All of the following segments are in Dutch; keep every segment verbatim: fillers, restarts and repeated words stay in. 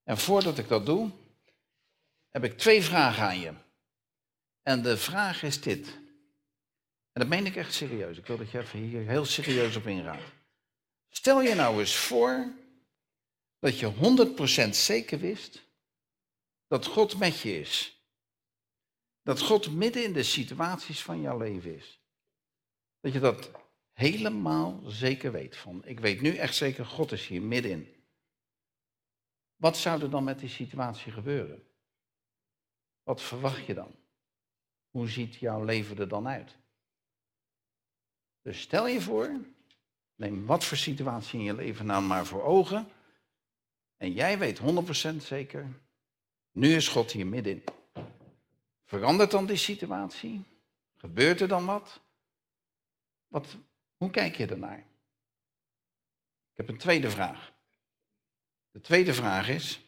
En voordat ik dat doe, heb ik twee vragen aan je. En de vraag is dit. En dat meen ik echt serieus. Ik wil dat je even hier heel serieus op ingaat. Stel je nou eens voor dat je honderd procent zeker wist dat God met je is. Dat God midden in de situaties van jouw leven is. Dat je dat helemaal zeker weet. Van, ik weet nu echt zeker, God is hier middenin. Wat zou er dan met die situatie gebeuren? Wat verwacht je dan? Hoe ziet jouw leven er dan uit? Dus stel je voor, neem wat voor situatie in je leven nou maar voor ogen. En jij weet honderd procent zeker, nu is God hier middenin. Verandert dan die situatie? Gebeurt er dan wat? wat hoe kijk je ernaar? Ik heb een tweede vraag. De tweede vraag is,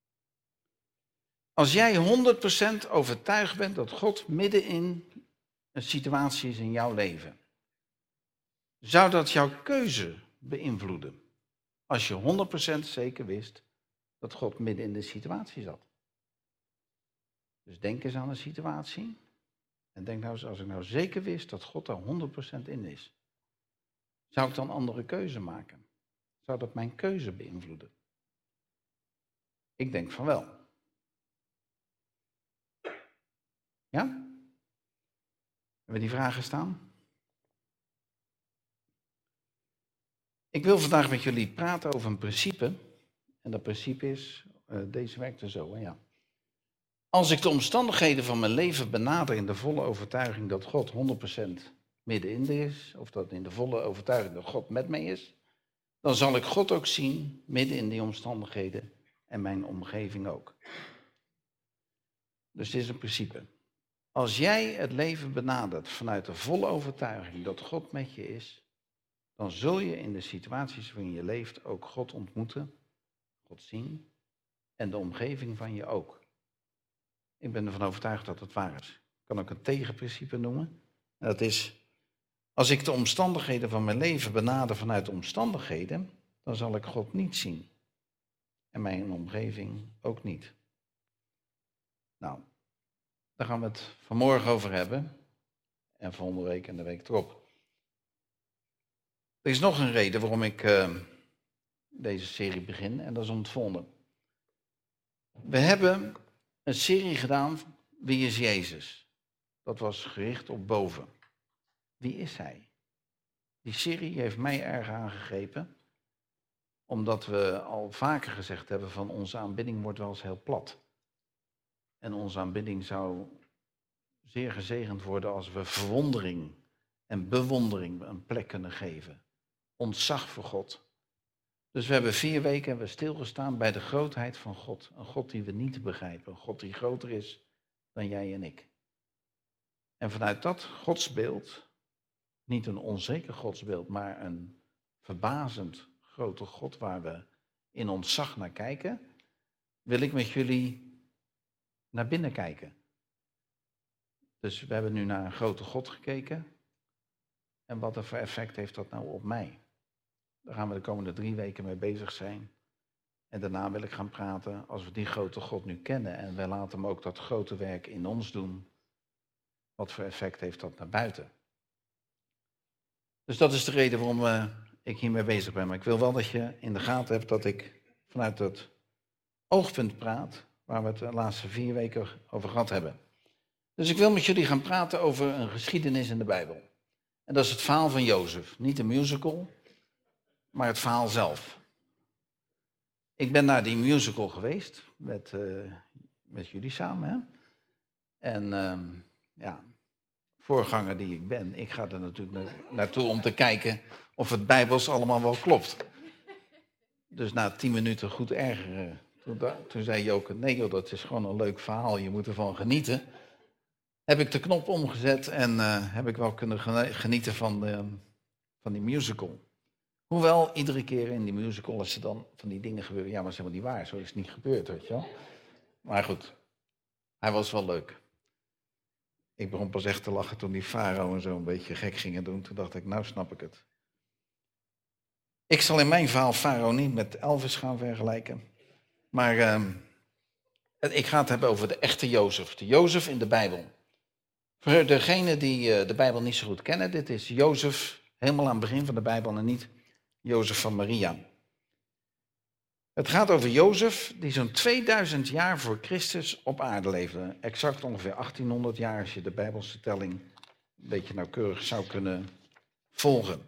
als jij honderd procent overtuigd bent dat God middenin een situatie is in jouw leven, zou dat jouw keuze beïnvloeden? Als je honderd procent zeker wist dat God midden in de situatie zat. Dus denk eens aan een situatie. En denk nou eens, als ik nou zeker wist dat God daar honderd procent in is. Zou ik dan andere keuze maken? Zou dat mijn keuze beïnvloeden? Ik denk van wel. Ja? Hebben we die vragen staan? Ik wil vandaag met jullie praten over een principe. En dat principe is, uh, deze werkt er zo, hè? Ja. Als ik de omstandigheden van mijn leven benader in de volle overtuiging dat God honderd procent middenin is, of dat in de volle overtuiging dat God met mij is, dan zal ik God ook zien midden in die omstandigheden en mijn omgeving ook. Dus dit is een principe. Als jij het leven benadert vanuit de volle overtuiging dat God met je is, dan zul je in de situaties waarin je leeft ook God ontmoeten, God zien en de omgeving van je ook. Ik ben ervan overtuigd dat het waar is. Ik kan ook een tegenprincipe noemen. En dat is, als ik de omstandigheden van mijn leven benader vanuit de omstandigheden, dan zal ik God niet zien. En mijn omgeving ook niet. Nou, daar gaan we het vanmorgen over hebben. En volgende week en de week erop. Er is nog een reden waarom ik uh, deze serie begin. En dat is om het volgende. We hebben een serie gedaan, Wie is Jezus? Dat was gericht op boven. Wie is hij? Die serie heeft mij erg aangegrepen, omdat we al vaker gezegd hebben van onze aanbidding wordt wel eens heel plat. En onze aanbidding zou zeer gezegend worden als we verwondering en bewondering een plek kunnen geven. Ontzag voor God. Dus we hebben vier weken hebben we stilgestaan bij de grootheid van God. Een God die we niet begrijpen. Een God die groter is dan jij en ik. En vanuit dat godsbeeld, niet een onzeker godsbeeld, maar een verbazend grote God waar we in ontzag naar kijken, wil ik met jullie naar binnen kijken. Dus we hebben nu naar een grote God gekeken. En wat voor effect heeft dat nou op mij? Daar gaan we de komende drie weken mee bezig zijn. En daarna wil ik gaan praten, als we die grote God nu kennen en wij laten hem ook dat grote werk in ons doen, wat voor effect heeft dat naar buiten? Dus dat is de reden waarom uh, ik hiermee bezig ben. Maar ik wil wel dat je in de gaten hebt dat ik vanuit het oogpunt praat, waar we het de laatste vier weken over gehad hebben. Dus ik wil met jullie gaan praten over een geschiedenis in de Bijbel. En dat is het verhaal van Jozef. Niet een musical, maar het verhaal zelf. Ik ben naar die musical geweest, met, uh, met jullie samen. Hè? En uh, ja, voorganger die ik ben, ik ga er natuurlijk na- naartoe om te kijken of het Bijbels allemaal wel klopt. Dus na tien minuten goed ergeren, toen, da- toen zei Joke, nee joh, dat is gewoon een leuk verhaal, je moet ervan genieten. Heb ik de knop omgezet en uh, heb ik wel kunnen genieten van, de, van die musical. Hoewel, iedere keer in die musical, als er dan van die dingen gebeuren, ja, maar dat is helemaal niet waar, zo is het niet gebeurd, weet je wel. Maar goed, hij was wel leuk. Ik begon pas echt te lachen toen die farao en zo een beetje gek gingen doen. Toen dacht ik, nou snap ik het. Ik zal in mijn verhaal farao niet met Elvis gaan vergelijken. Maar uh, ik ga het hebben over de echte Jozef. De Jozef in de Bijbel. Voor degenen die uh, de Bijbel niet zo goed kennen, dit is Jozef helemaal aan het begin van de Bijbel en niet Jozef van Maria. Het gaat over Jozef die zo'n tweeduizend jaar voor Christus op aarde leefde. Exact ongeveer achttienhonderd jaar als je de Bijbelse telling een beetje nauwkeurig zou kunnen volgen.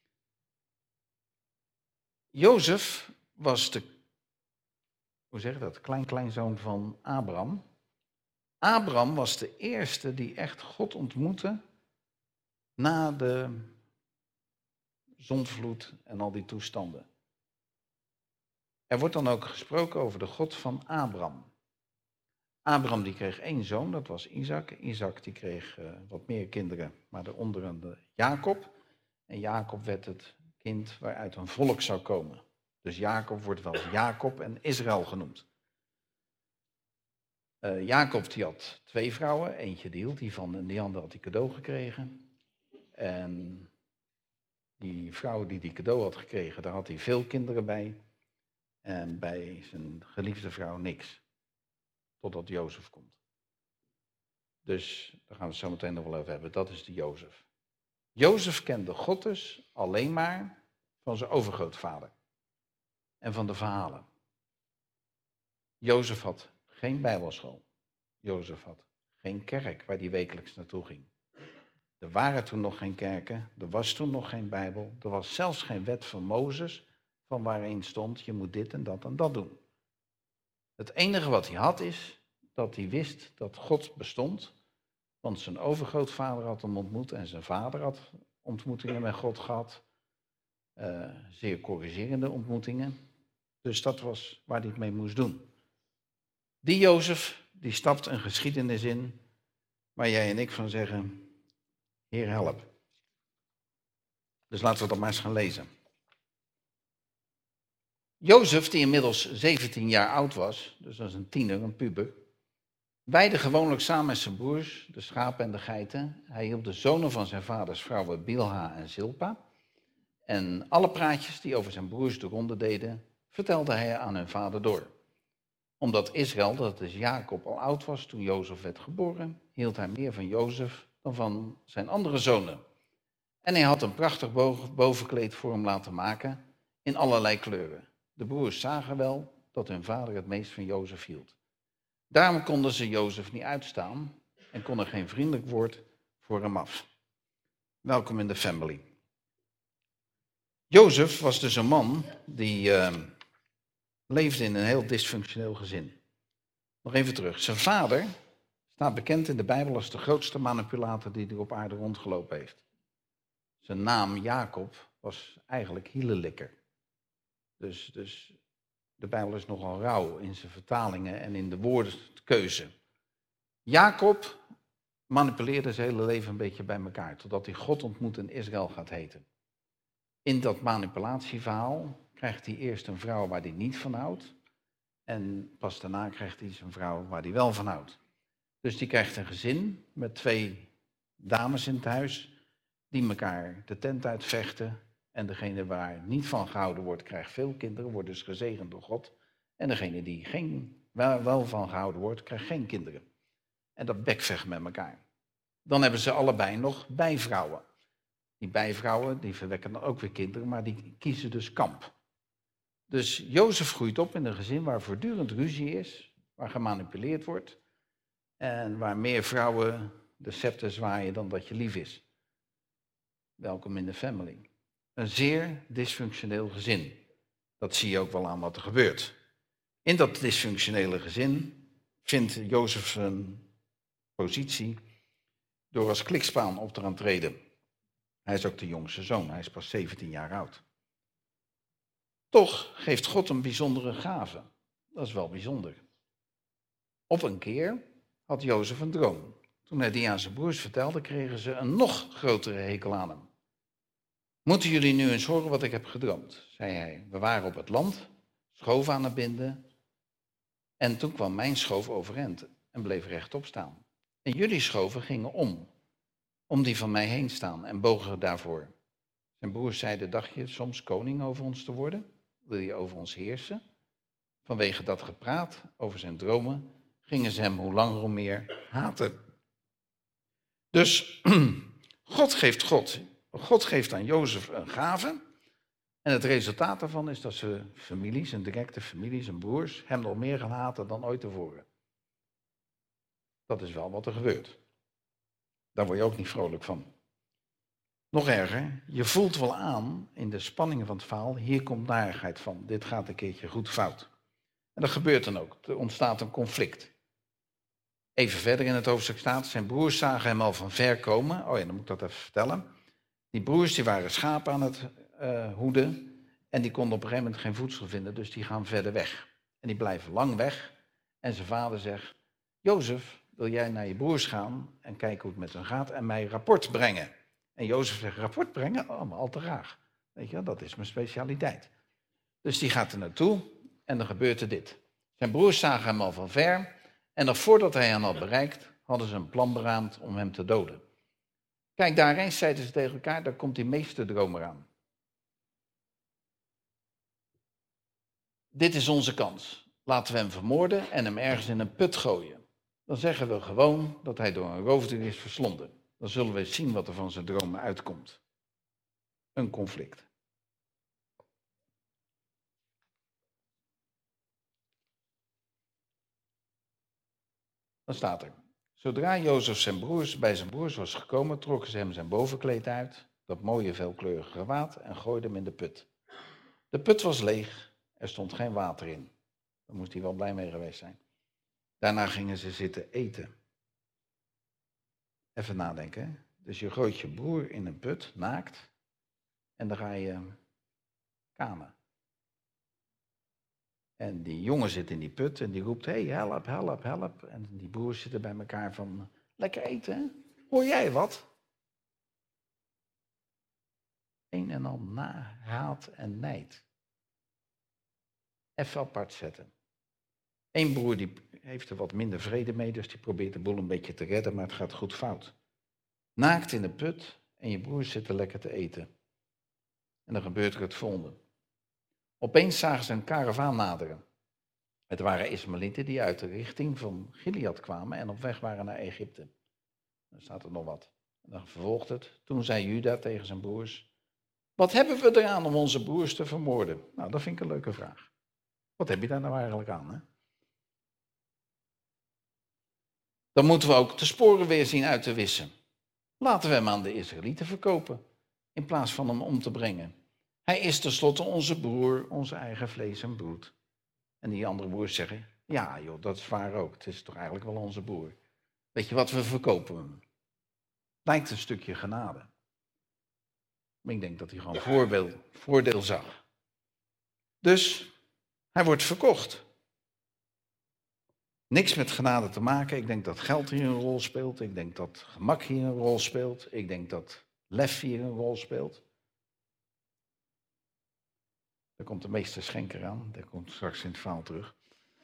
Jozef was de, hoe zeg je dat, klein-kleinzoon van Abraham. Abraham was de eerste die echt God ontmoette na de zondvloed en al die toestanden. Er wordt dan ook gesproken over de God van Abraham. Abraham die kreeg één zoon, dat was Isaac. Isaac die kreeg uh, wat meer kinderen, maar daaronder een Jacob. En Jacob werd het kind waaruit een volk zou komen. Dus Jacob wordt wel Jacob en Israël genoemd. Uh, Jacob die had twee vrouwen, eentje die hield die van en die andere had hij cadeau gekregen. En die vrouw die die cadeau had gekregen, daar had hij veel kinderen bij. En bij zijn geliefde vrouw niks. Totdat Jozef komt. Dus daar gaan we het zo meteen nog wel over hebben. Dat is de Jozef. Jozef kende God dus alleen maar van zijn overgrootvader. En van de verhalen. Jozef had geen bijbelschool. Jozef had geen kerk waar hij wekelijks naartoe ging. Er waren toen nog geen kerken. Er was toen nog geen Bijbel. Er was zelfs geen wet van Mozes. Van waarin stond, je moet dit en dat en dat doen. Het enige wat hij had is, dat hij wist dat God bestond. Want zijn overgrootvader had hem ontmoet en zijn vader had ontmoetingen met God gehad. Uh, zeer corrigerende ontmoetingen. Dus dat was waar hij het mee moest doen. Die Jozef, die stapt een geschiedenis in, waar jij en ik van zeggen, Heer help. Dus laten we dat maar eens gaan lezen. Jozef, die inmiddels zeventien jaar oud was, dus dat is een tiener, een puber, weidde gewoonlijk samen met zijn broers de schapen en de geiten. Hij hielp de zonen van zijn vaders vrouwen Bilha en Zilpa. En alle praatjes die over zijn broers de ronde deden, vertelde hij aan hun vader door. Omdat Israël, dat is Jacob, al oud was toen Jozef werd geboren, hield hij meer van Jozef dan van zijn andere zonen. En hij had een prachtig bovenkleed voor hem laten maken in allerlei kleuren. De broers zagen wel dat hun vader het meest van Jozef hield. Daarom konden ze Jozef niet uitstaan en kon er geen vriendelijk woord voor hem af. Welkom in de family. Jozef was dus een man die uh, leefde in een heel dysfunctioneel gezin. Nog even terug. Zijn vader staat bekend in de Bijbel als de grootste manipulator die er op aarde rondgelopen heeft. Zijn naam Jacob was eigenlijk hielelikker. Dus, dus de Bijbel is nogal rauw in zijn vertalingen en in de woordkeuze. Jacob manipuleerde zijn hele leven een beetje bij elkaar, totdat hij God ontmoet en Israël gaat heten. In dat manipulatieverhaal krijgt hij eerst een vrouw waar hij niet van houdt. En pas daarna krijgt hij een vrouw waar hij wel van houdt. Dus die krijgt een gezin met twee dames in het huis die elkaar de tent uitvechten. En degene waar niet van gehouden wordt, krijgt veel kinderen, wordt dus gezegend door God. En degene die geen, wel, wel van gehouden wordt, krijgt geen kinderen. En dat bekvecht met elkaar. Dan hebben ze allebei nog bijvrouwen. Die bijvrouwen die verwekken dan ook weer kinderen, maar die kiezen dus kamp. Dus Jozef groeit op in een gezin waar voortdurend ruzie is, waar gemanipuleerd wordt. En waar meer vrouwen de scepter zwaaien dan dat je lief is. Welkom in de family. Een zeer dysfunctioneel gezin. Dat zie je ook wel aan wat er gebeurt. In dat dysfunctionele gezin vindt Jozef een positie door als klikspaan op te gaan treden. Hij is ook de jongste zoon, hij is pas zeventien jaar oud. Toch geeft God een bijzondere gave. Dat is wel bijzonder. Op een keer had Jozef een droom. Toen hij die aan zijn broers vertelde, kregen ze een nog grotere hekel aan hem. Moeten jullie nu eens horen wat ik heb gedroomd, zei hij. We waren op het land, schoof aan het binden. En toen kwam mijn schoof overeind en bleef rechtop staan. En jullie schoven gingen om, om die van mij heen staan en bogen daarvoor. Zijn broers zeiden, dacht je soms koning over ons te worden? Wil je over ons heersen? vanwege dat gepraat over zijn dromen, gingen ze hem hoe langer hoe meer haten. Dus God geeft, God, God geeft aan Jozef een gave. En het resultaat daarvan is dat zijn familie, zijn directe familie, zijn broers, hem nog meer gaan haten dan ooit tevoren. Dat is wel wat er gebeurt. Daar word je ook niet vrolijk van. Nog erger, je voelt wel aan in de spanningen van het verhaal, hier komt narigheid van, dit gaat een keertje goed fout. En dat gebeurt dan ook, er ontstaat een conflict. Even verder in het hoofdstuk staat, zijn broers zagen hem al van ver komen. Oh ja, dan moet ik dat even vertellen. Die broers die waren schapen aan het uh, hoeden en die konden op een gegeven moment geen voedsel vinden, dus die gaan verder weg. En die blijven lang weg en zijn vader zegt, Jozef, wil jij naar je broers gaan en kijken hoe het met hen gaat en mij rapport brengen? En Jozef zegt, rapport brengen? Oh, maar al te graag. Weet je, dat is mijn specialiteit. Dus die gaat er naartoe en dan gebeurt er dit. Zijn broers zagen hem al van ver en nog voordat hij hen had bereikt, hadden ze een plan beraamd om hem te doden. Kijk, daar eens zeiden ze tegen elkaar, daar komt die meesterdroom eraan. Dit is onze kans. Laten we hem vermoorden en hem ergens in een put gooien. Dan zeggen we gewoon dat hij door een roofdier is verslonden. Dan zullen we zien wat er van zijn dromen uitkomt. Een conflict. Dan staat er. Zodra Jozef zijn broers, bij zijn broers was gekomen, trokken ze hem zijn bovenkleed uit, dat mooie veelkleurige gewaad, en gooiden hem in de put. De put was leeg, er stond geen water in. Daar moest hij wel blij mee geweest zijn. Daarna gingen ze zitten eten. Even nadenken. Hè? Dus je gooit je broer in een put, naakt, en dan ga je kamen. En die jongen zit in die put en die roept, hé, hey, help, help, help. En die broers zitten bij elkaar van, lekker eten, hè? Hoor jij wat? Een en al na, haat en nijd. Even apart zetten. Eén broer die heeft er wat minder vrede mee, dus die probeert de boel een beetje te redden, maar het gaat goed fout. Naakt in de put en je broers zitten lekker te eten. En dan gebeurt er het volgende. Opeens zagen ze een karavaan naderen. Het waren Ismaëlieten die uit de richting van Gilead kwamen en op weg waren naar Egypte. Dan staat er nog wat. En dan vervolgt het. Toen zei Juda tegen zijn broers, wat hebben we eraan om onze broers te vermoorden? Nou, dat vind ik een leuke vraag. Wat heb je daar nou eigenlijk aan, hè? Dan moeten we ook de sporen weer zien uit te wissen. Laten we hem aan de Israëlieten verkopen, in plaats van hem om te brengen. Hij is tenslotte onze broer, onze eigen vlees en bloed. En die andere broers zeggen, ja joh, dat is waar ook. Het is toch eigenlijk wel onze broer. Weet je wat, we verkopen hem. Lijkt een stukje genade. Maar ik denk dat hij gewoon voorbeeld, voordeel zag. Dus hij wordt verkocht. Niks met genade te maken. Ik denk dat geld hier een rol speelt. Ik denk dat gemak hier een rol speelt. Ik denk dat lef hier een rol speelt. Daar komt de meester Schenker aan. Daar komt straks in het verhaal terug.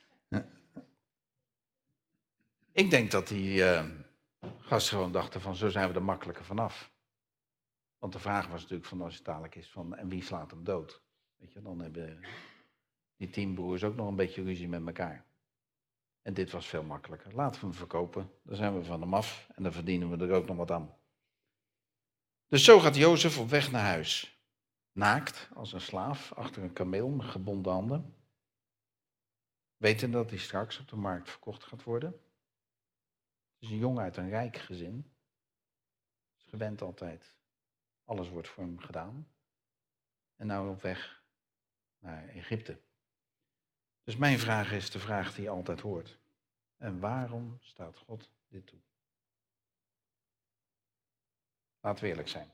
Ik denk dat die uh, gasten gewoon dachten van zo zijn we er makkelijker vanaf. Want de vraag was natuurlijk van als het dadelijk is van en wie slaat hem dood? Weet je, dan hebben die tien broers ook nog een beetje ruzie met elkaar. En dit was veel makkelijker. Laten we hem verkopen, dan zijn we van hem af en dan verdienen we er ook nog wat aan. Dus zo gaat Jozef op weg naar huis. Naakt, als een slaaf, achter een kameel met gebonden handen. Wetende dat hij straks op de markt verkocht gaat worden. Het is een jongen uit een rijk gezin. Is gewend altijd. Alles wordt voor hem gedaan. En nou op weg naar Egypte. Dus mijn vraag is de vraag die je altijd hoort. En waarom staat God dit toe? Laten we eerlijk zijn.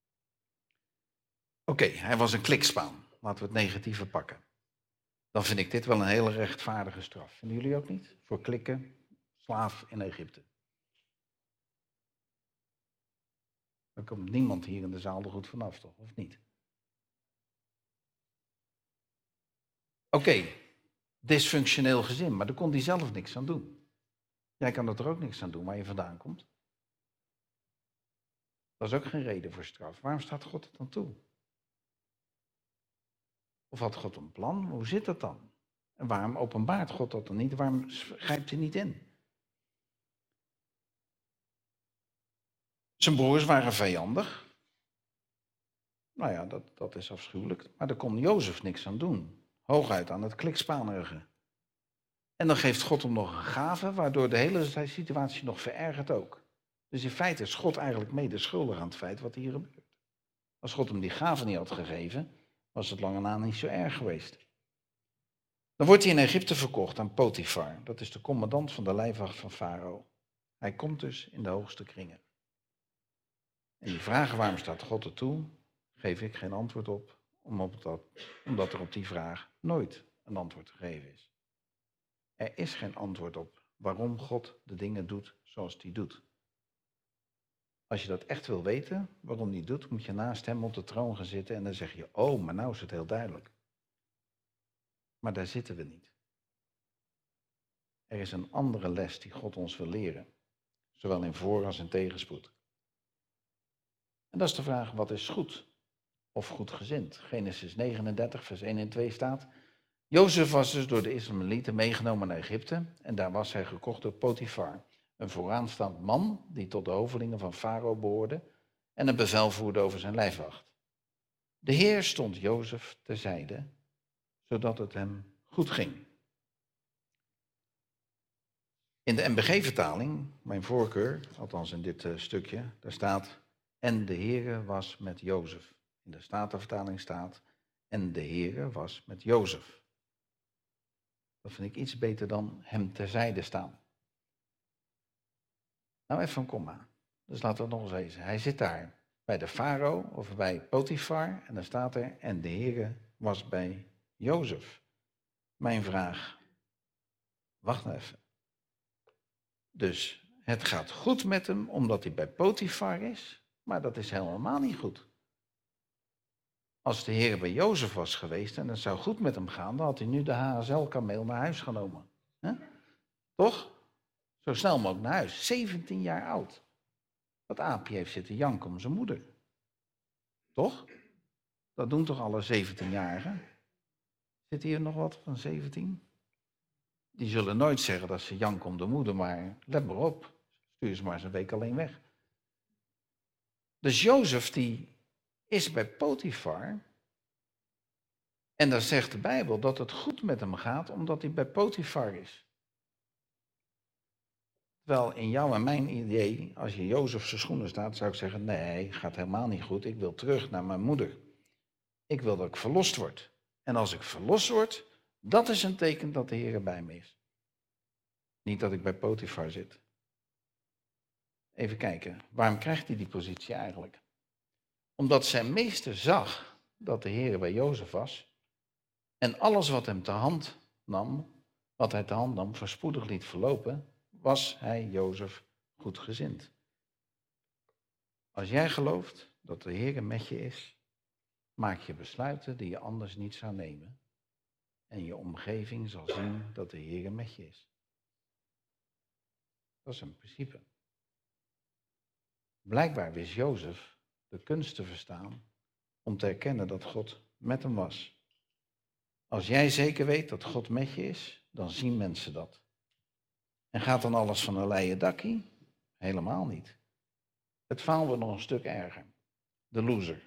Oké, okay, hij was een klikspaan. Laten we het negatieve pakken. Dan vind ik dit wel een hele rechtvaardige straf. Vinden jullie ook niet? Voor klikken, slaaf in Egypte. Dan komt niemand hier in de zaal er goed vanaf, toch? Of niet? Oké, okay, dysfunctioneel gezin, maar daar kon hij zelf niks aan doen. Jij kan er ook niks aan doen waar je vandaan komt. Dat is ook geen reden voor straf. Waarom staat God het dan toe? Of had God een plan? Hoe zit dat dan? En waarom openbaart God dat dan niet? Waarom grijpt hij niet in? Zijn broers waren vijandig. Nou ja, dat, dat is afschuwelijk. Maar daar kon Jozef niks aan doen. Hooguit aan het klikspanerige. En dan geeft God hem nog een gave, waardoor de hele situatie nog verergert ook. Dus in feite is God eigenlijk mede schuldig aan het feit wat hier gebeurt. Als God hem die gave niet had gegeven, was het lange na niet zo erg geweest. Dan wordt hij in Egypte verkocht aan Potifar. Dat is de commandant van de lijfwacht van Farao. Hij komt dus in de hoogste kringen. En die vragen waarom staat God er toe, geef ik geen antwoord op, omdat, dat, omdat er op die vraag nooit een antwoord te geven is. Er is geen antwoord op waarom God de dingen doet zoals hij doet. Als je dat echt wil weten, waarom hij doet, moet je naast hem op de troon gaan zitten en dan zeg je, oh, maar nou is het heel duidelijk. Maar daar zitten we niet. Er is een andere les die God ons wil leren, zowel in voor- als in tegenspoed. En dat is de vraag, wat is goed of goedgezind? Genesis negenendertig, vers één en twee staat, Jozef was dus door de Israëlieten meegenomen naar Egypte en daar was hij gekocht door Potifar, een vooraanstaand man die tot de hovelingen van Farao behoorde en een bevel voerde over zijn lijfwacht. De Heer stond Jozef terzijde, zodat het hem goed ging. In de N B G-vertaling, mijn voorkeur, althans in dit uh, stukje, daar staat, en de Heere was met Jozef. In de Statenvertaling staat, en de Heere was met Jozef. Dat vind ik iets beter dan hem terzijde staan. Nou, even een komma. Dus laten we het nog eens lezen. Hij zit daar bij de farao of bij Potifar en dan staat er, en de Heere was bij Jozef. Mijn vraag, wacht nou even. Dus het gaat goed met hem omdat hij bij Potifar is, maar dat is helemaal niet goed. Als de Heer bij Jozef was geweest en het zou goed met hem gaan, dan had hij nu de H S L-kameel naar huis genomen. He? Toch? Zo snel mogelijk naar huis. zeventien jaar oud. Dat aapje heeft zitten janken om zijn moeder. Toch? Dat doen toch alle zeventienjarigen? Zit hier nog wat van zeventien? Die zullen nooit zeggen dat ze janken om de moeder, maar let maar op. Stuur ze maar eens een week alleen weg. Dus Jozef die is bij Potifar. En dan zegt de Bijbel dat het goed met hem gaat omdat hij bij Potifar is. Terwijl in jouw en mijn idee, als je in Jozef zijn schoenen staat, zou ik zeggen, nee, gaat helemaal niet goed. Ik wil terug naar mijn moeder. Ik wil dat ik verlost word. En als ik verlost word, dat is een teken dat de Heer bij me is. Niet dat ik bij Potifar zit. Even kijken, waarom krijgt hij die positie eigenlijk? Omdat zijn meester zag dat de Heer bij Jozef was en alles wat hem te hand nam, wat hij te hand nam, voorspoedig liet verlopen, was hij Jozef goedgezind. Als jij gelooft dat de Heer met je is, maak je besluiten die je anders niet zou nemen. En je omgeving zal zien dat de Heer met je is. Dat is een principe. Blijkbaar wist Jozef de kunst te verstaan om te erkennen dat God met hem was. Als jij zeker weet dat God met je is, dan zien mensen dat. En gaat dan alles van een leien dakkie? Helemaal niet. Het verhaal wordt nog een stuk erger. De loser.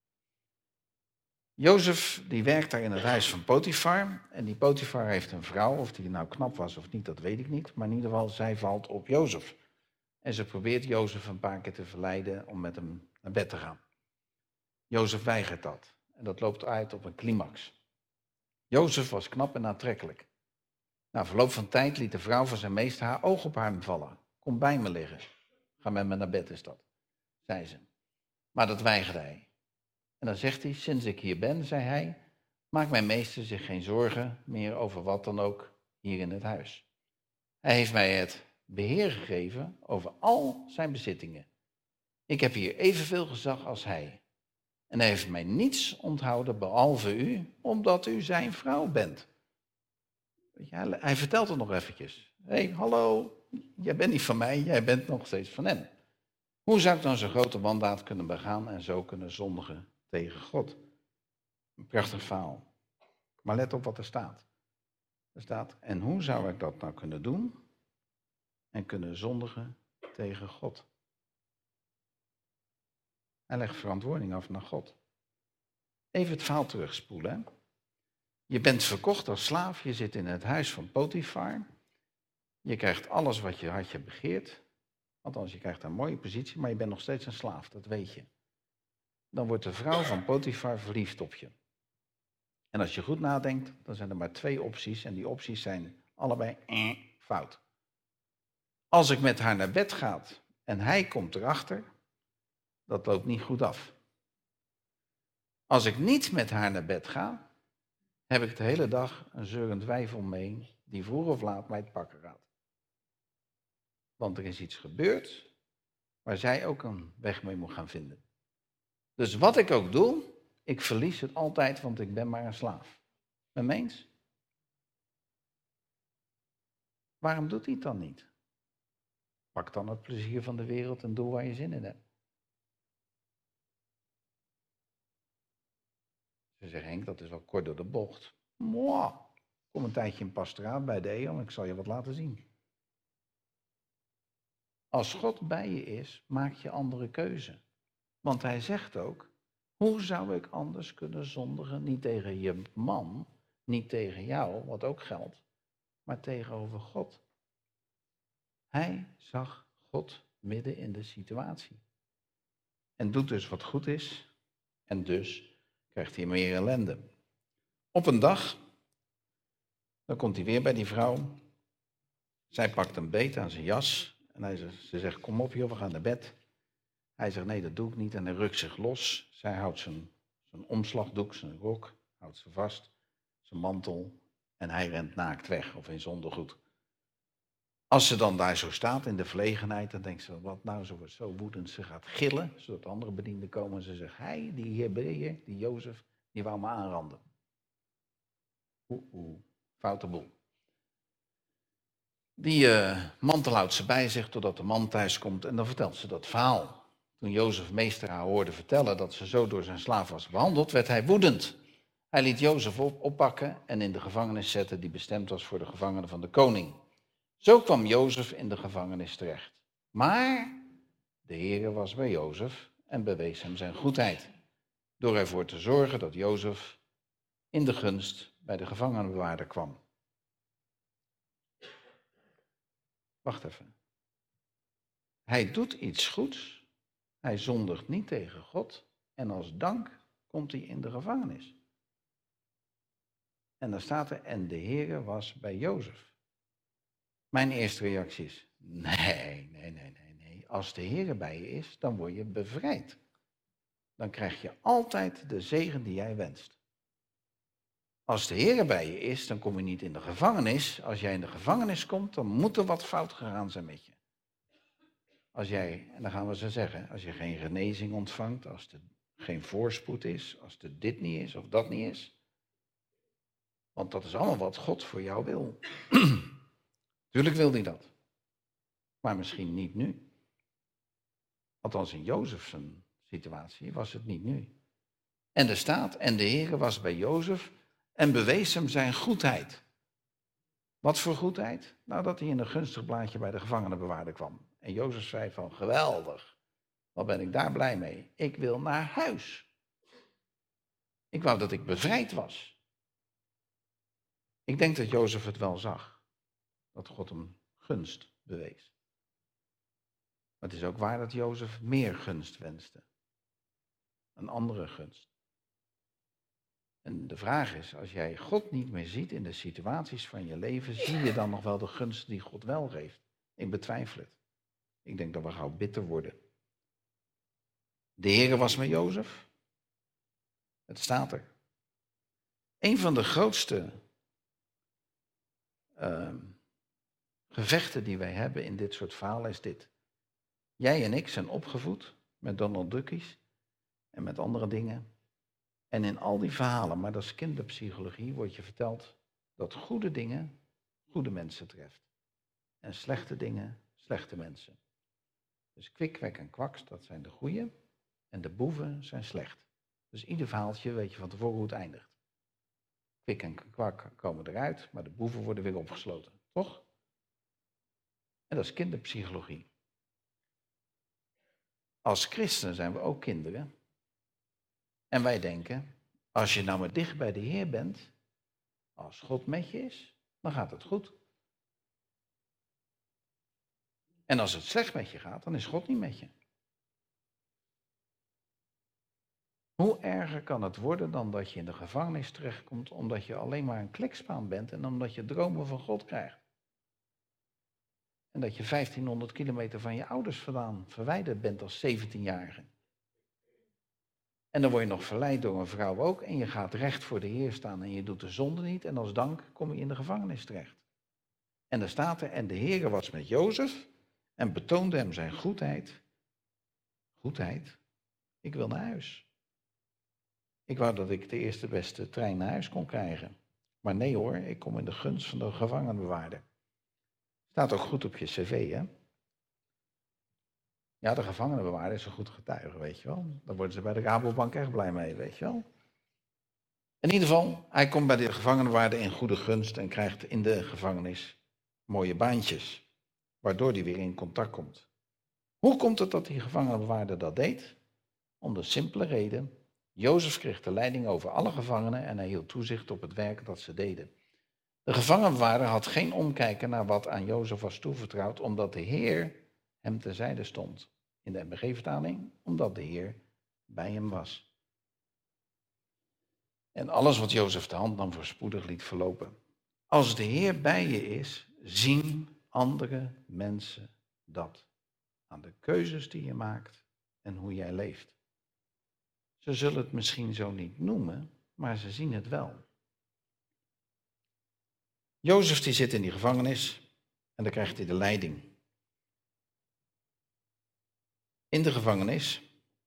Jozef die werkt daar in het huis van Potifar. En die Potifar heeft een vrouw, of die nou knap was of niet, dat weet ik niet. Maar in ieder geval, zij valt op Jozef. En ze probeert Jozef een paar keer te verleiden om met hem naar bed te gaan. Jozef weigert dat. En dat loopt uit op een climax. Jozef was knap en aantrekkelijk. Na verloop van tijd liet de vrouw van zijn meester haar oog op hem vallen. Kom bij me liggen. Ga met me naar bed is dat, zei ze. Maar dat weigerde hij. En dan zegt hij, sinds ik hier ben, zei hij, maakt mijn meester zich geen zorgen meer over wat dan ook hier in het huis. Hij heeft mij het beheer gegeven over al zijn bezittingen. Ik heb hier evenveel gezag als hij. En hij heeft mij niets onthouden behalve u, omdat u zijn vrouw bent. Ja, hij vertelt het nog eventjes. Hé, hey, hallo, jij bent niet van mij, jij bent nog steeds van hem. Hoe zou ik dan zo'n grote wandaad kunnen begaan en zo kunnen zondigen tegen God? Een prachtig verhaal. Maar let op wat er staat. Er staat, en hoe zou ik dat nou kunnen doen en kunnen zondigen tegen God? Hij legt verantwoording af naar God. Even het verhaal terugspoelen. Hè? Je bent verkocht als slaaf, je zit in het huis van Potifar. Je krijgt alles wat je hartje begeert. Althans, je krijgt een mooie positie, maar je bent nog steeds een slaaf, dat weet je. Dan wordt de vrouw van Potifar verliefd op je. En als je goed nadenkt, dan zijn er maar twee opties. En die opties zijn allebei eh, fout. Als ik met haar naar bed ga en hij komt erachter, dat loopt niet goed af. Als ik niet met haar naar bed ga, heb ik de hele dag een zeurend wijf om me heen die vroeg of laat mij het pakken gaat. Want er is iets gebeurd waar zij ook een weg mee moet gaan vinden. Dus wat ik ook doe, ik verlies het altijd, want ik ben maar een slaaf. Met me eens? Waarom doet hij het dan niet? Pak dan het plezier van de wereld en doe waar je zin in hebt. Ze zeggen, Henk, dat is wel kort door de bocht. Mwah. Kom een tijdje in pastoraat bij de E O en ik zal je wat laten zien. Als God bij je is, maak je andere keuze. Want hij zegt ook, hoe zou ik anders kunnen zondigen? Niet tegen je man, niet tegen jou, wat ook geldt, maar tegenover God. Hij zag God midden in de situatie. En doet dus wat goed is. En dus krijgt hij meer ellende. Op een dag, dan komt hij weer bij die vrouw. Zij pakt een beet aan zijn jas. En hij zegt, ze zegt, kom op joh, we gaan naar bed. Hij zegt, nee, dat doe ik niet. En hij rukt zich los. Zij houdt zijn, zijn omslagdoek, zijn rok, houdt ze vast. Zijn mantel. En hij rent naakt weg, of in zondergoed. Als ze dan daar zo staat in de verlegenheid, dan denkt ze, wat nou, ze wordt zo woedend. Ze gaat gillen, zodat andere bedienden komen en ze zegt, hij, die Hebreeër, die Jozef, die wou me aanranden. Oeh, oeh, foute boel. Die uh, mantel houdt ze bij zich totdat de man thuis komt en dan vertelt ze dat verhaal. Toen Jozef meester haar hoorde vertellen dat ze zo door zijn slaaf was behandeld, werd hij woedend. Hij liet Jozef op, oppakken en in de gevangenis zetten die bestemd was voor de gevangenen van de koning. Zo kwam Jozef in de gevangenis terecht. Maar de Heere was bij Jozef en bewees hem zijn goedheid, door ervoor te zorgen dat Jozef in de gunst bij de gevangenenbewaarder kwam. Wacht even. Hij doet iets goeds, hij zondigt niet tegen God en als dank komt hij in de gevangenis. En dan staat er, en de Heere was bij Jozef. Mijn eerste reactie is, nee, nee, nee, nee, nee. Als de Heere bij je is, dan word je bevrijd. Dan krijg je altijd de zegen die jij wenst. Als de Heere bij je is, dan kom je niet in de gevangenis. Als jij in de gevangenis komt, dan moet er wat fout gegaan zijn met je. Als jij, en dan gaan we zo zeggen, als je geen genezing ontvangt, als er geen voorspoed is, als er dit niet is of dat niet is. Want dat is allemaal wat God voor jou wil. Tuurlijk wil hij dat. Maar misschien niet nu. Althans in Jozef's situatie was het niet nu. En er staat, en de Heere was bij Jozef en bewees hem zijn goedheid. Wat voor goedheid? Nou, dat hij in een gunstig blaadje bij de gevangenenbewaarder kwam. En Jozef zei van, geweldig, wat ben ik daar blij mee. Ik wil naar huis. Ik wou dat ik bevrijd was. Ik denk dat Jozef het wel zag. Dat God hem gunst bewees. Maar het is ook waar dat Jozef meer gunst wenste. Een andere gunst. En de vraag is, als jij God niet meer ziet in de situaties van je leven, zie je dan nog wel de gunst die God wel geeft? Ik betwijfel het. Ik denk dat we gauw bitter worden. De Heere was met Jozef. Het staat er. Een van de grootste uh, gevechten die wij hebben in dit soort verhalen is dit. Jij en ik zijn opgevoed met Donald Duckies en met andere dingen. En in al die verhalen, maar dat is kinderpsychologie, wordt je verteld dat goede dingen goede mensen treft. En slechte dingen slechte mensen. Dus kwik, kwek en kwaks, dat zijn de goeie. En de boeven zijn slecht. Dus ieder verhaaltje weet je van tevoren hoe het eindigt. pik en kwak komen eruit, maar de boeven worden weer opgesloten, toch? En dat is kinderpsychologie. Als christenen zijn we ook kinderen. En wij denken, als je nou maar dicht bij de Heer bent, als God met je is, dan gaat het goed. En als het slecht met je gaat, dan is God niet met je. Hoe erger kan het worden dan dat je in de gevangenis terechtkomt omdat je alleen maar een klikspaan bent en omdat je dromen van God krijgt? En dat je vijftienhonderd kilometer van je ouders vandaan verwijderd bent als zeventienjarige. En dan word je nog verleid door een vrouw ook en je gaat recht voor de Heer staan en je doet de zonde niet en als dank kom je in de gevangenis terecht. En dan staat er, en de Heer was met Jozef en betoonde hem zijn goedheid. Goedheid? Ik wil naar huis. Ik wou dat ik de eerste beste trein naar huis kon krijgen. Maar nee hoor, ik kom in de gunst van de gevangenbewaarder. Staat ook goed op je cv, hè? Ja, de gevangenbewaarder is een goed getuige, weet je wel. Daar worden ze bij de Rabobank echt blij mee, weet je wel. In ieder geval, hij komt bij de gevangenbewaarder in goede gunst en krijgt in de gevangenis mooie baantjes. Waardoor hij weer in contact komt. Hoe komt het dat die gevangenbewaarder dat deed? Om de simpele reden, Jozef kreeg de leiding over alle gevangenen en hij hield toezicht op het werk dat ze deden. De gevangenbewaarder had geen omkijken naar wat aan Jozef was toevertrouwd, omdat de Heer hem terzijde stond. In de M B G-vertaling, omdat de Heer bij hem was. En alles wat Jozef de hand nam voorspoedig liet verlopen. Als de Heer bij je is, zien andere mensen dat. Aan de keuzes die je maakt en hoe jij leeft. Ze zullen het misschien zo niet noemen, maar ze zien het wel. Jozef die zit in die gevangenis en dan krijgt hij de leiding. In de gevangenis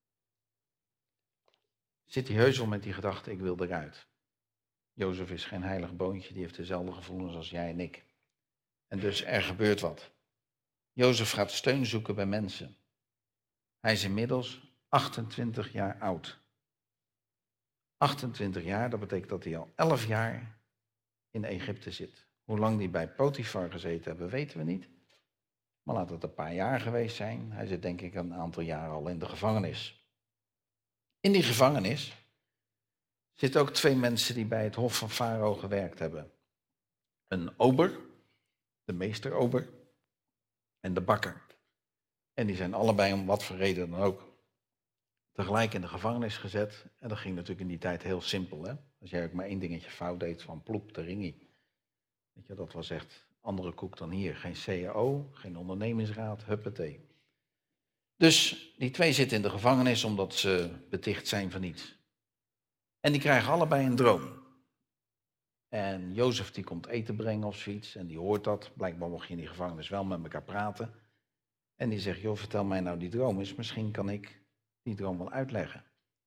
zit hij heus wel met die gedachte, ik wil eruit. Jozef is geen heilig boontje, die heeft dezelfde gevoelens als jij en ik. En dus er gebeurt wat. Jozef gaat steun zoeken bij mensen. Hij is inmiddels achtentwintig jaar oud. achtentwintig jaar, dat betekent dat hij al elf jaar in Egypte zit. Hoe lang hij bij Potifar gezeten hebben, weten we niet. Maar laat het een paar jaar geweest zijn. Hij zit denk ik een aantal jaren al in de gevangenis. In die gevangenis zitten ook twee mensen die bij het hof van Farao gewerkt hebben. Een ober, de meesterober, en de bakker. En die zijn allebei om wat voor reden dan ook tegelijk in de gevangenis gezet. En dat ging natuurlijk in die tijd heel simpel. Hè? Als jij ook maar één dingetje fout deed van ploep, de ringie. Weet je, dat was echt andere koek dan hier. Geen C A O, geen ondernemingsraad, huppatee. Dus die twee zitten in de gevangenis omdat ze beticht zijn van iets. En die krijgen allebei een droom. En Jozef die komt eten brengen of zoiets en die hoort dat. Blijkbaar mocht je in die gevangenis wel met elkaar praten. En die zegt, joh, vertel mij nou die droom eens. Misschien kan ik die droom wel uitleggen.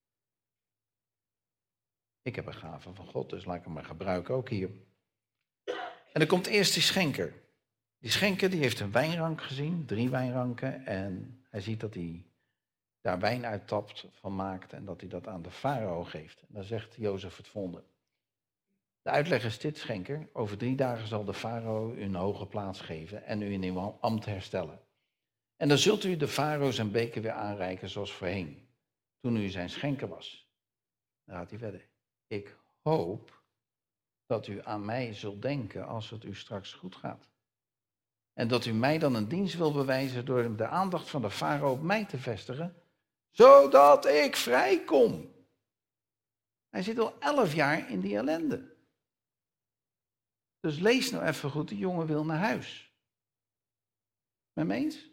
Ik heb een gave van God, dus laat ik hem maar gebruiken ook hier. En dan komt eerst die schenker. Die schenker die heeft een wijnrank gezien, drie wijnranken. En hij ziet dat hij daar wijn uittapt van maakt en dat hij dat aan de farao geeft. En dan zegt Jozef het volgende. De uitleg is dit, schenker. Over drie dagen zal de farao u een hoge plaats geven en u in uw ambt herstellen. En dan zult u de farao zijn beker weer aanreiken zoals voorheen, toen u zijn schenker was. Dan gaat hij verder. Ik hoop dat u aan mij zult denken als het u straks goed gaat. En dat u mij dan een dienst wil bewijzen door de aandacht van de farao op mij te vestigen, zodat ik vrij kom. Hij zit al elf jaar in die ellende. Dus lees nou even goed, de jongen wil naar huis. Met me eens?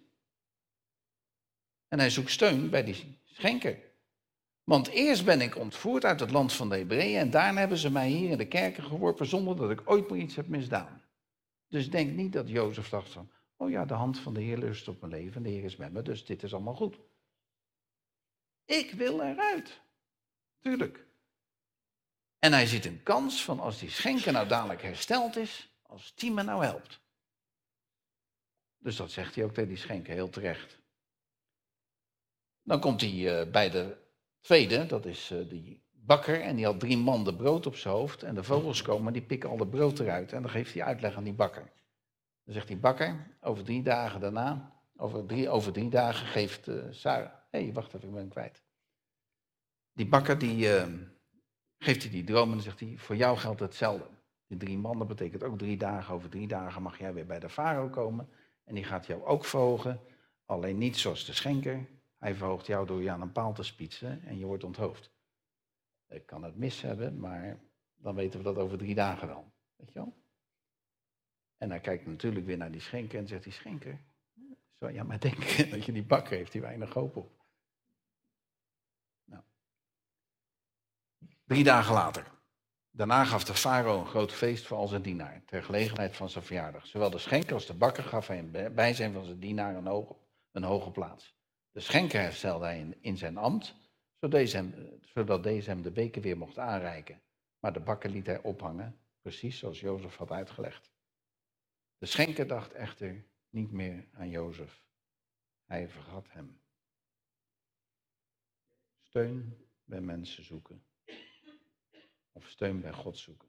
En hij zoekt steun bij die schenker. Want eerst ben ik ontvoerd uit het land van de Hebreeën en daarna hebben ze mij hier in de kerken geworpen zonder dat ik ooit maar iets heb misdaan. Dus denk niet dat Jozef dacht van, oh ja, de hand van de Heer lust op mijn leven en de Heer is met me, dus dit is allemaal goed. Ik wil eruit. Tuurlijk. En hij ziet een kans van als die schenker nou dadelijk hersteld is, als die me nou helpt. Dus dat zegt hij ook tegen die schenker heel terecht. Dan komt hij uh, bij de tweede, dat is uh, die bakker en die had drie manden brood op zijn hoofd. En de vogels komen, die pikken al het brood eruit. En dan geeft hij uitleg aan die bakker. Dan zegt die bakker, over drie dagen daarna, over drie, over drie dagen geeft uh, Sarah... Hé, hey, wacht even, ik ben hem kwijt. Die bakker, die uh, geeft hij die droom en dan zegt hij, voor jou geldt hetzelfde. Die drie mannen betekent ook drie dagen. Over drie dagen mag jij weer bij de farao komen. En die gaat jou ook verhogen. Alleen niet zoals de schenker. Hij verhoogt jou door je aan een paal te spietsen en je wordt onthoofd. Ik kan het mis hebben, maar dan weten we dat over drie dagen dan. Weet je wel? En hij kijkt natuurlijk weer naar die schenker en zegt die schenker... Zo, ja, maar denk dat je die bakker heeft, die weinig hoop op. Nou. Drie dagen later. Daarna gaf de farao een groot feest voor al zijn dienaar, ter gelegenheid van zijn verjaardag. Zowel de schenker als de bakker gaf hij in bijzijn van zijn dienaar een hoge, een hoge plaats. De schenker herstelde hij in, in zijn ambt, zodat deze, hem, zodat deze hem de beker weer mocht aanreiken. Maar de bakker liet hij ophangen, precies zoals Jozef had uitgelegd. De schenker dacht echter niet meer aan Jozef. Hij vergat hem. Steun bij mensen zoeken. Of steun bij God zoeken.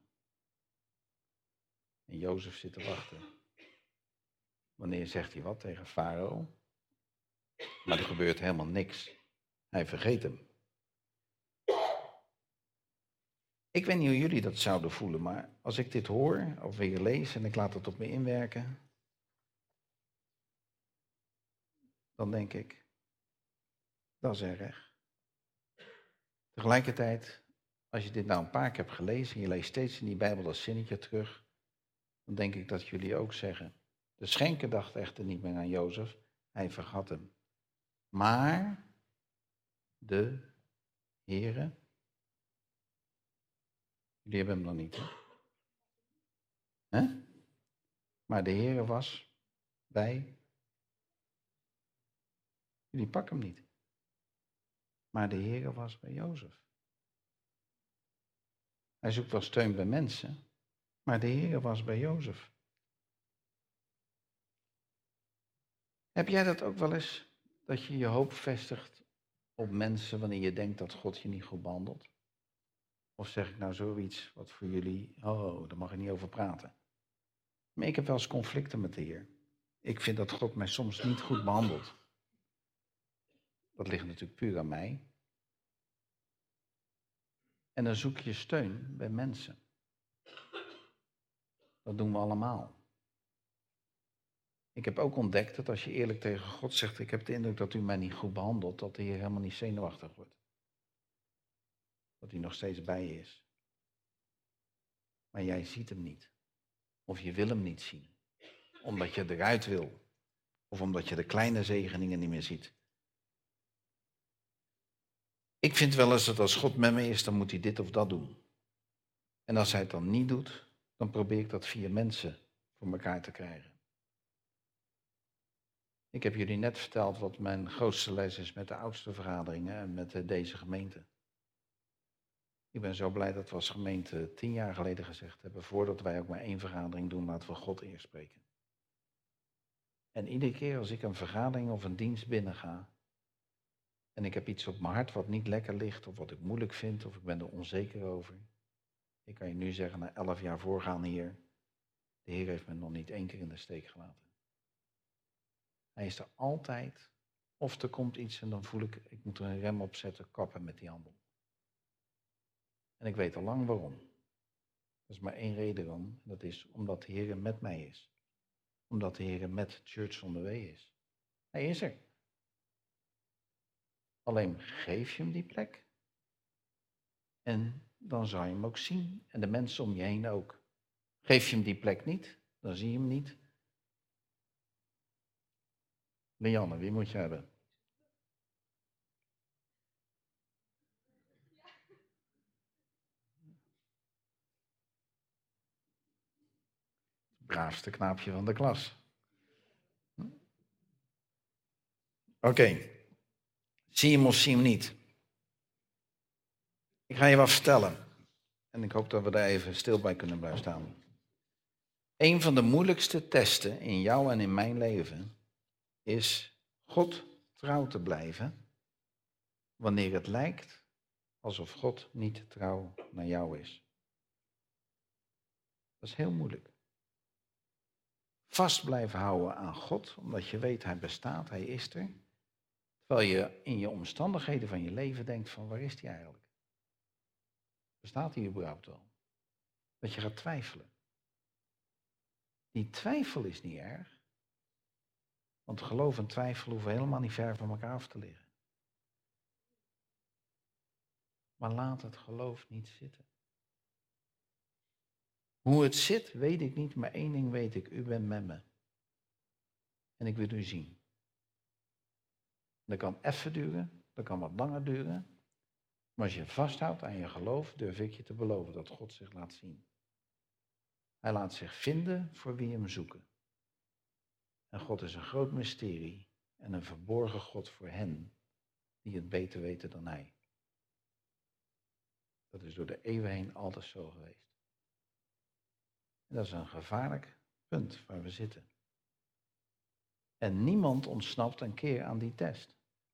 En Jozef zit te wachten. Wanneer zegt hij wat tegen Farao? Maar er gebeurt helemaal niks. Hij vergeet hem. Ik weet niet hoe jullie dat zouden voelen, maar als ik dit hoor of weer lees en ik laat het op me inwerken, dan denk ik, dat is erg. Tegelijkertijd, als je dit nou een paar keer hebt gelezen en je leest steeds in die Bijbel dat zinnetje terug, dan denk ik dat jullie ook zeggen, de schenker dacht echter niet meer aan Jozef, hij vergat hem. Maar de Heere, jullie hebben hem nog niet, hè? Hè? Maar de Heere was bij, jullie pakken hem niet. Maar de Heere was bij Jozef. Hij zoekt wel steun bij mensen, maar de Heere was bij Jozef. Heb jij dat ook wel eens, dat je je hoop vestigt op mensen wanneer je denkt dat God je niet goed behandelt? Of zeg ik nou zoiets wat voor jullie, oh, daar mag ik niet over praten. Maar ik heb wel eens conflicten met de Heer. Ik vind dat God mij soms niet goed behandelt. Dat ligt natuurlijk puur aan mij. En dan zoek je steun bij mensen. Dat doen we allemaal. Ik heb ook ontdekt dat als je eerlijk tegen God zegt, ik heb de indruk dat u mij niet goed behandelt, dat de Heer helemaal niet zenuwachtig wordt. Dat hij nog steeds bij je is. Maar jij ziet hem niet. Of je wil hem niet zien. Omdat je eruit wil. Of omdat je de kleine zegeningen niet meer ziet. Ik vind wel eens dat als God met me is, dan moet hij dit of dat doen. En als hij het dan niet doet, dan probeer ik dat via mensen voor elkaar te krijgen. Ik heb jullie net verteld wat mijn grootste les is met de oudste vergaderingen en met deze gemeente. Ik ben zo blij dat we als gemeente tien jaar geleden gezegd hebben, voordat wij ook maar één vergadering doen, laten we God eerst spreken. En iedere keer als ik een vergadering of een dienst binnenga, en ik heb iets op mijn hart wat niet lekker ligt, of wat ik moeilijk vind, of ik ben er onzeker over. Ik kan je nu zeggen, na elf jaar voorgaan hier, de Heer heeft me nog niet één keer in de steek gelaten. Hij is er altijd, of er komt iets en dan voel ik, ik moet er een rem op zetten, kappen met die handel. En ik weet al lang waarom. Er is maar één reden om, en dat is omdat de Heer met mij is. Omdat de Heer met Church on the Way is. Hij is er. Alleen geef je hem die plek. En dan zal je hem ook zien. En de mensen om je heen ook. Geef je hem die plek niet, dan zie je hem niet. Lianne, wie moet je hebben? Het braafste knaapje van de klas. Oké. Okay. Zie je hem of zie je hem niet? Ik ga je wat vertellen. En ik hoop dat we daar even stil bij kunnen blijven staan. Een van de moeilijkste testen in jou en in mijn leven is God trouw te blijven wanneer het lijkt alsof God niet trouw naar jou is. Dat is heel moeilijk. Vast blijven houden aan God, omdat je weet hij bestaat, hij is er. Terwijl je in je omstandigheden van je leven denkt van waar is hij eigenlijk? Bestaat hij überhaupt wel? Dat je gaat twijfelen. Die twijfel is niet erg. Want geloof en twijfel hoeven helemaal niet ver van elkaar af te liggen. Maar laat het geloof niet zitten. Hoe het zit, weet ik niet, maar één ding weet ik. U bent met me. En ik wil u zien. Dat kan even duren, dat kan wat langer duren. Maar als je vasthoudt aan je geloof, durf ik je te beloven dat God zich laat zien. Hij laat zich vinden voor wie hem zoeken. En God is een groot mysterie en een verborgen God voor hen die het beter weten dan hij. Dat is door de eeuwen heen altijd zo geweest. En dat is een gevaarlijk punt waar we zitten. En niemand ontsnapt een keer aan die test.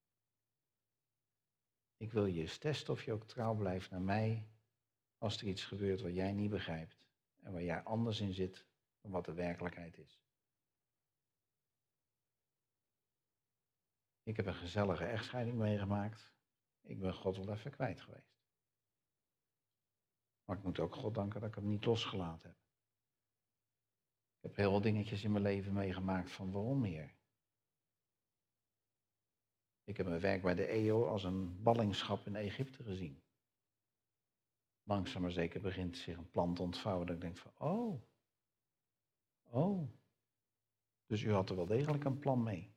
Ik wil je eens testen of je ook trouw blijft naar mij als er iets gebeurt wat jij niet begrijpt en waar jij anders in zit dan wat de werkelijkheid is. Ik heb een gezellige echtscheiding meegemaakt. Ik ben God wel even kwijt geweest. Maar ik moet ook God danken dat ik hem niet losgelaten heb. Ik heb heel veel dingetjes in mijn leven meegemaakt van waarom, Heer? Ik heb mijn werk bij de E O als een ballingschap in Egypte gezien. Langzaam maar zeker begint zich een plan te ontvouwen dat ik denk van, oh, oh, dus u had er wel degelijk een plan mee.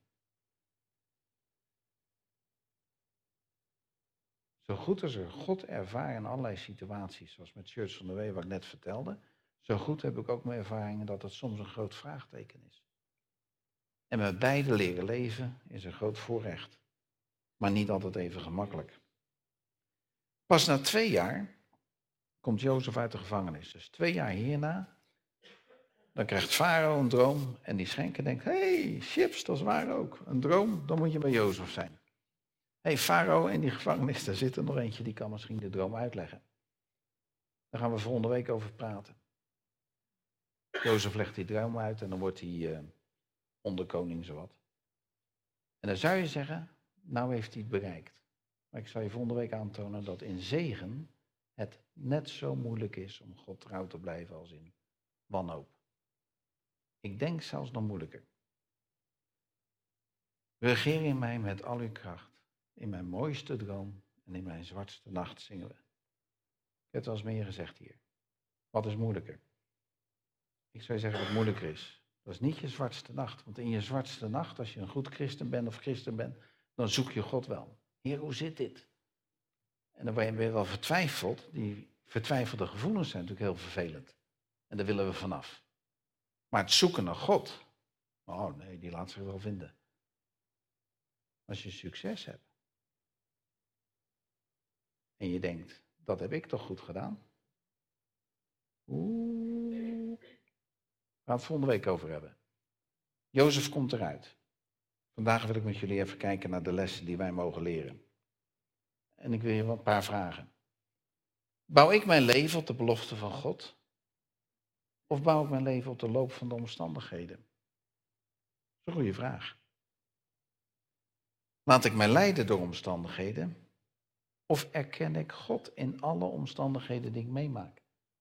Zo goed als er God ervaren in allerlei situaties, zoals met Church van the Way, wat ik net vertelde, zo goed heb ik ook mijn ervaringen dat het soms een groot vraagteken is. En met beide leren leven is een groot voorrecht, maar niet altijd even gemakkelijk. Pas na twee jaar komt Jozef uit de gevangenis. Dus twee jaar hierna, dan krijgt Farao een droom en die schenker denkt, hé, hey, chips, dat is waar ook. Een droom, dan moet je bij Jozef zijn. Hé, hey, Farao in die gevangenis, daar zit er nog eentje, die kan misschien de droom uitleggen. Daar gaan we volgende week over praten. Jozef legt die droom uit en dan wordt hij uh, onderkoning zowat. En dan zou je zeggen, nou heeft hij het bereikt. Maar ik zal je volgende week aantonen dat in zegen het net zo moeilijk is om God trouw te blijven als in wanhoop. Ik denk zelfs nog moeilijker. Regeer in mij met al uw kracht. In mijn mooiste droom en in mijn zwartste nacht zingen we. Ik heb het wel eens meer gezegd hier. Wat is moeilijker? Ik zou je zeggen wat moeilijker is. Dat is niet je zwartste nacht. Want in je zwartste nacht, als je een goed christen bent of christen bent, dan zoek je God wel. Heer, hoe zit dit? En dan ben je wel vertwijfeld. Die vertwijfelde gevoelens zijn natuurlijk heel vervelend. En daar willen we vanaf. Maar het zoeken naar God, oh nee, die laat zich wel vinden. Als je succes hebt. En je denkt, dat heb ik toch goed gedaan? Oeh. We gaan het volgende week over hebben. Jozef komt eruit. Vandaag wil ik met jullie even kijken naar de lessen die wij mogen leren. En ik wil je een paar vragen. Bouw ik mijn leven op de belofte van God? Of bouw ik mijn leven op de loop van de omstandigheden? Dat is een goede vraag. Laat ik mij leiden door omstandigheden? Of erken ik God in alle omstandigheden die ik meemaak?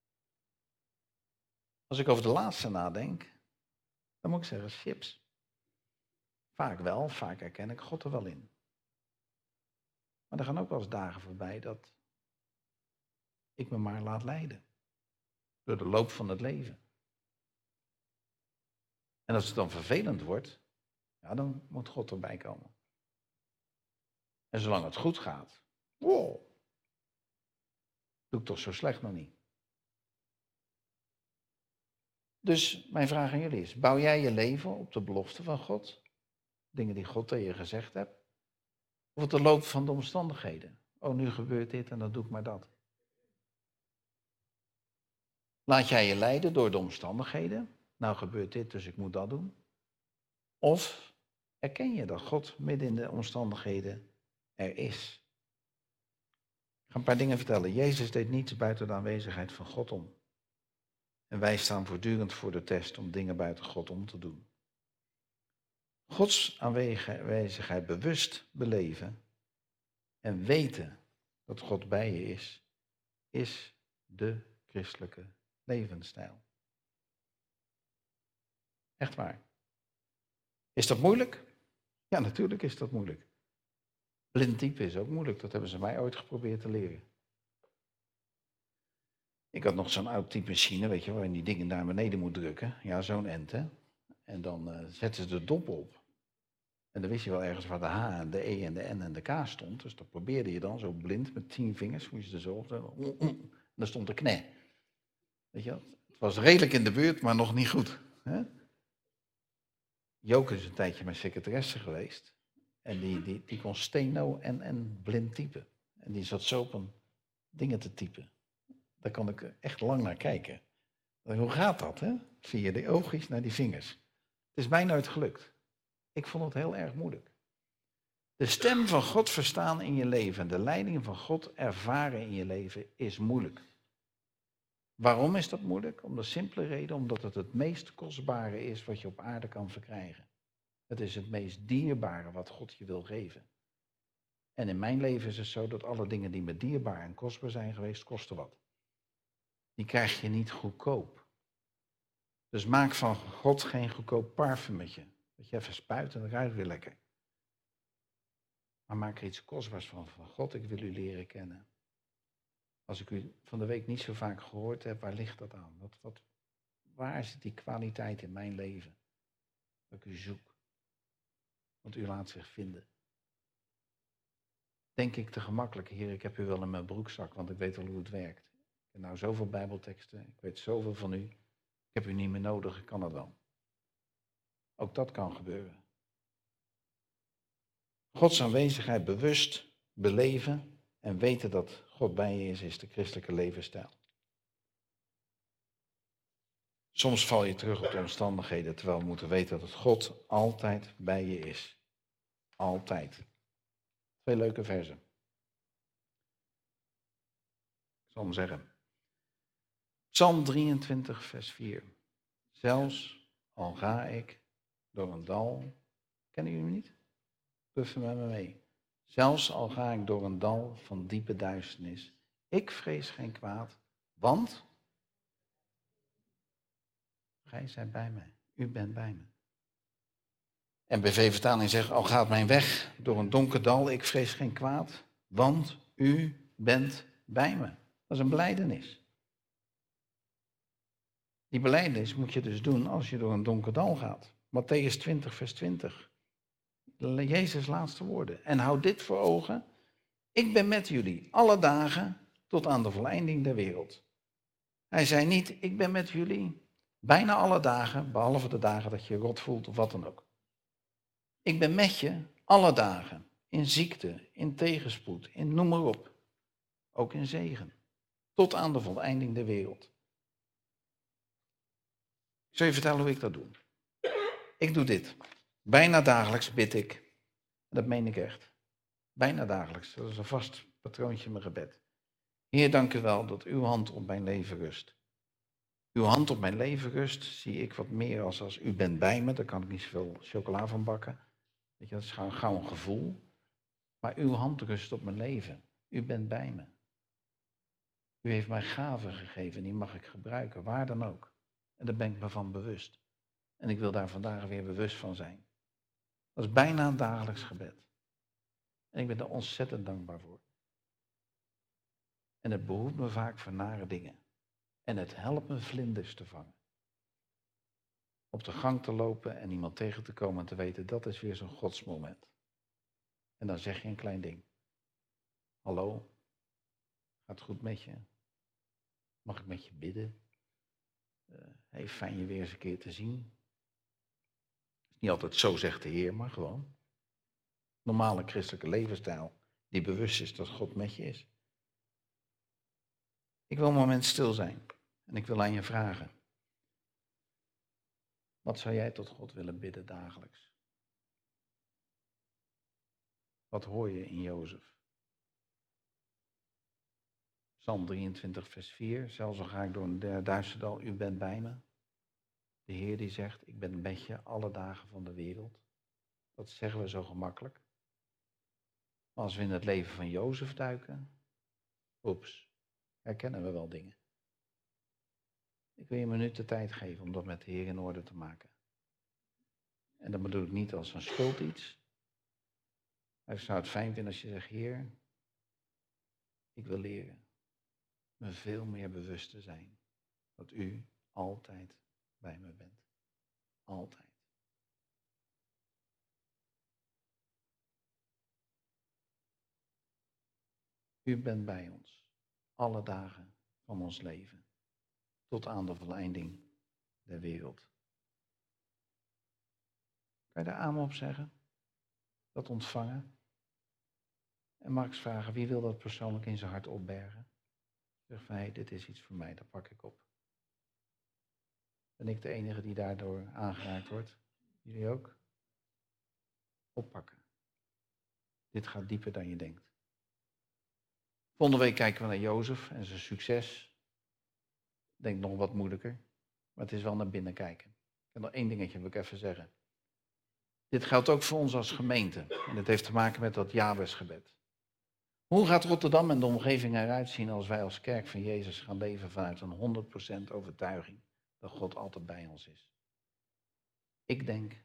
Als ik over de laatste nadenk, dan moet ik zeggen, chips. Vaak wel, vaak herken ik God er wel in. Maar er gaan ook wel eens dagen voorbij dat ik me maar laat leiden. Door de loop van het leven. En als het dan vervelend wordt, ja, dan moet God erbij komen. En zolang het goed gaat, wow, doe ik toch zo slecht nog niet. Dus mijn vraag aan jullie is, bouw jij je leven op de belofte van God? Dingen die God tegen je gezegd hebt? Of op de loop van de omstandigheden? Oh, nu gebeurt dit en dan doe ik maar dat. Laat jij je leiden door de omstandigheden? Nou gebeurt dit, dus ik moet dat doen. Of erken je dat God midden in de omstandigheden er is? ga een paar dingen vertellen. Jezus deed niets buiten de aanwezigheid van God om. En wij staan voortdurend voor de test om dingen buiten God om te doen. Gods aanwezigheid bewust beleven en weten dat God bij je is, is de christelijke levensstijl. Echt waar. Is dat moeilijk? Ja, natuurlijk is dat moeilijk. Blind typen is ook moeilijk, dat hebben ze mij ooit geprobeerd te leren. Ik had nog zo'n oud typemachine, weet je, waarin die dingen naar beneden moet drukken. Ja, zo'n end, hè. En dan uh, zetten ze de dop op. En dan wist je wel ergens waar de H en de E en de N en de K stond. Dus dat probeerde je dan zo blind met tien vingers. Moest je er zo op. En dan stond de kne. Weet je wel? Het was redelijk in de buurt, maar nog niet goed. Hè? Joke is een tijdje mijn secretaresse geweest. En die, die, die kon steno en, en blind typen. En die zat zo op een dingen te typen. Daar kan ik echt lang naar kijken. Hoe gaat dat, hè? Via de oogjes naar die vingers. Het is mij nooit gelukt. Ik vond het heel erg moeilijk. De stem van God verstaan in je leven, de leiding van God ervaren in je leven is moeilijk. Waarom is dat moeilijk? Om de simpele reden, omdat het het meest kostbare is wat je op aarde kan verkrijgen. Het is het meest dierbare wat God je wil geven. En in mijn leven is het zo dat alle dingen die me dierbaar en kostbaar zijn geweest, kosten wat. Die krijg je niet goedkoop. Dus maak van God geen goedkoop parfumetje. Dat je even spuit en dat ruikt weer lekker. Maar maak er iets kostbaars van. Van God, ik wil u leren kennen. Als ik u van de week niet zo vaak gehoord heb, waar ligt dat aan? Wat, wat, waar zit die kwaliteit in mijn leven? Dat ik u zoek. Want u laat zich vinden. Denk ik te gemakkelijk, Heer, ik heb u wel in mijn broekzak, want ik weet al hoe het werkt. Ik heb nou zoveel bijbelteksten, ik weet zoveel van u. Ik heb u niet meer nodig, ik kan het wel. Ook dat kan gebeuren. Gods aanwezigheid bewust beleven en weten dat God bij je is, is de christelijke levensstijl. Soms val je terug op de omstandigheden, terwijl we moeten weten dat God altijd bij je is. Altijd. Twee leuke versen. Ik zal hem zeggen. Psalm drieëntwintig, vers vier. Zelfs al ga ik door een dal. Kennen jullie hem niet? Puffen met me mee. Zelfs al ga ik door een dal van diepe duisternis. Ik vrees geen kwaad, want gij zijt bij mij. U bent bij me. En B V-vertaling zegt, al gaat mijn weg door een donker dal, ik vrees geen kwaad, want u bent bij me. Dat is een belijdenis. Die belijdenis moet je dus doen als je door een donker dal gaat. Mattheüs twintig, vers twintig. Jezus' laatste woorden. En houd dit voor ogen. Ik ben met jullie alle dagen tot aan de voleinding der wereld. Hij zei niet, ik ben met jullie bijna alle dagen, behalve de dagen dat je rot voelt of wat dan ook. Ik ben met je alle dagen. In ziekte, in tegenspoed, in noem maar op. Ook in zegen. Tot aan de voleinding der wereld. Ik zal je vertellen hoe ik dat doe. Ik doe dit. Bijna dagelijks bid ik. Dat meen ik echt. Bijna dagelijks. Dat is een vast patroontje in mijn gebed. Heer, dank u wel dat uw hand op mijn leven rust. Uw hand op mijn leven rust, zie ik wat meer als als u bent bij me. Daar kan ik niet zoveel chocola van bakken. Weet je, dat is gewoon gauw een gevoel. Maar uw hand rust op mijn leven. U bent bij me. U heeft mij gaven gegeven, die mag ik gebruiken, waar dan ook. En daar ben ik me van bewust. En ik wil daar vandaag weer bewust van zijn. Dat is bijna een dagelijks gebed. En ik ben er ontzettend dankbaar voor. En het behoeft me vaak voor nare dingen. En het helpt me vlinders te vangen. Op de gang te lopen en iemand tegen te komen en te weten, dat is weer zo'n godsmoment. En dan zeg je een klein ding. Hallo, gaat het goed met je? Mag ik met je bidden? Uh, hey, fijn je weer eens een keer te zien. Niet altijd zo zegt de Heer, maar gewoon. Normale christelijke levensstijl die bewust is dat God met je is. Ik wil een moment stil zijn en ik wil aan je vragen. Wat zou jij tot God willen bidden dagelijks? Wat hoor je in Jozef? Psalm drieëntwintig, vers vier. Zelfs al ga ik door een duister dal, u bent bij me. De Heer die zegt, ik ben met je alle dagen van de wereld. Dat zeggen we zo gemakkelijk. Maar als we in het leven van Jozef duiken, oeps, herkennen we wel dingen. Ik wil je een minuut de tijd geven om dat met de Heer in orde te maken. En dat bedoel ik niet als een schuld iets. Maar ik zou het fijn vinden als je zegt, Heer, ik wil leren me veel meer bewust te zijn dat u altijd bij me bent. Altijd. U bent bij ons, alle dagen van ons leven, tot aan de voleinding der wereld. Kan je daar amen op zeggen? Dat ontvangen? En mag ik eens vragen, wie wil dat persoonlijk in zijn hart opbergen? Zeg van, hé, dit is iets voor mij, dat pak ik op. Ben ik de enige die daardoor aangeraakt wordt? Jullie ook? Oppakken. Dit gaat dieper dan je denkt. Volgende week kijken we naar Jozef en zijn succes. Ik denk nog wat moeilijker, maar het is wel naar binnen kijken. En nog één dingetje wil ik even zeggen. Dit geldt ook voor ons als gemeente. En het heeft te maken met dat Jabesgebed. Hoe gaat Rotterdam en de omgeving eruit zien als wij als kerk van Jezus gaan leven vanuit een honderd procent overtuiging dat God altijd bij ons is? Ik denk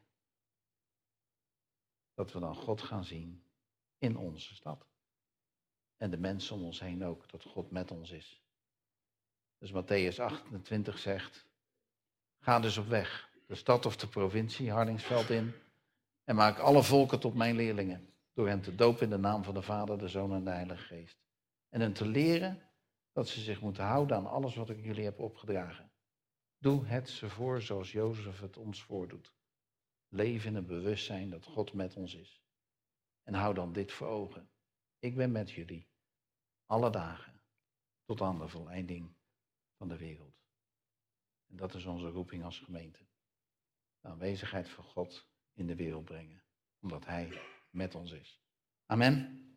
dat we dan God gaan zien in onze stad. En de mensen om ons heen ook, dat God met ons is. Dus Matthäus achtentwintig zegt, ga dus op weg, de stad of de provincie, Hardingsveld in, en maak alle volken tot mijn leerlingen, door hen te dopen in de naam van de Vader, de Zoon en de Heilige Geest. En hen te leren dat ze zich moeten houden aan alles wat ik jullie heb opgedragen. Doe het ze voor zoals Jozef het ons voordoet. Leef in het bewustzijn dat God met ons is. En hou dan dit voor ogen. Ik ben met jullie, alle dagen, tot aan de voleinding van de wereld. En dat is onze roeping als gemeente. De aanwezigheid van God in de wereld brengen, omdat Hij met ons is. Amen.